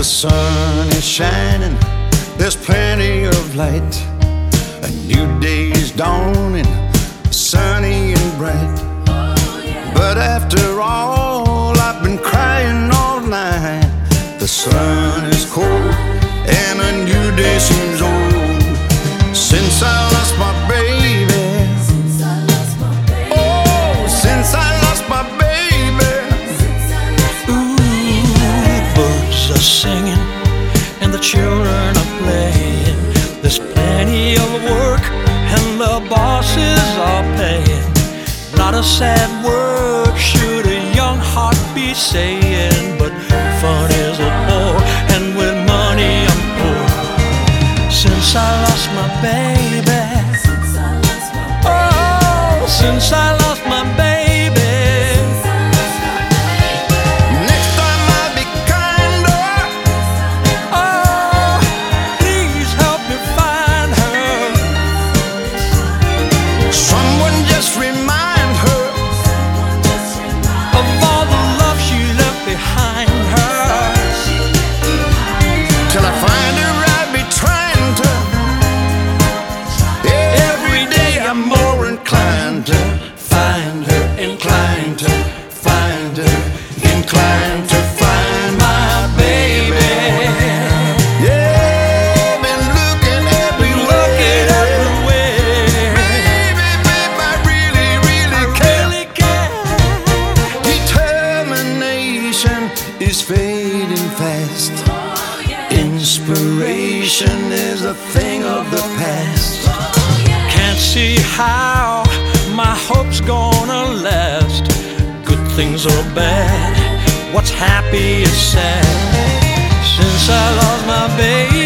sun is shining, there's plenty of light. A new day is dawning, sunny and bright. But after all, I've been crying all night. The sun is cold and a new day seems old. Since I lost my baby, oh, since I lost my baby. Ooh, birds are singing and the children are playing. There's plenty of work and the bosses are paying. Not a sad word should a young heart be saying, but fun is a bore, and with money I'm poor. Since I lost my baby, oh, since I lost my baby. Next time I'll be kinder. Oh, please help me find her. Someone just remind her of all the love she left behind her. till I find her. I'll be trying to. Every day I'm more inclined to find her, inclined to find her, inclined to find my baby. Yeah, been looking everywhere. Baby, babe, I really, really care. Determination is fading fast. Inspiration is a thing of the past. Can't see how my hope's gonna last. Good things or bad, what's happy is sad. Since I lost my baby.